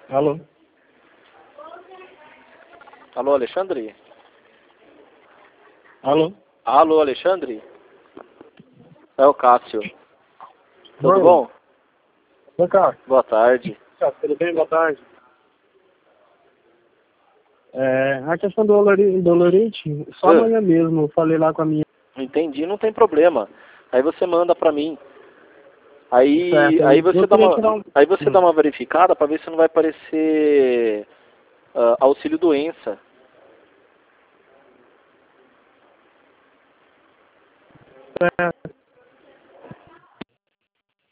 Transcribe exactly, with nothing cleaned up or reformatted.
Alô? Alô, Alexandre? Alô? Alô, Alexandre? É o Cássio. Tudo Oi. bom? Oi, cara. Boa tarde. Tudo bem? Boa tarde. É, a questão do dolori- dolorite, só Ah. amanhã mesmo, eu falei lá com a minha... Entendi, não tem problema. Aí você manda pra mim. Aí, Certo, aí eu você dá queria uma, tirar um... aí você dá Hum. uma verificada pra ver se não vai aparecer ah, auxílio doença. Certo.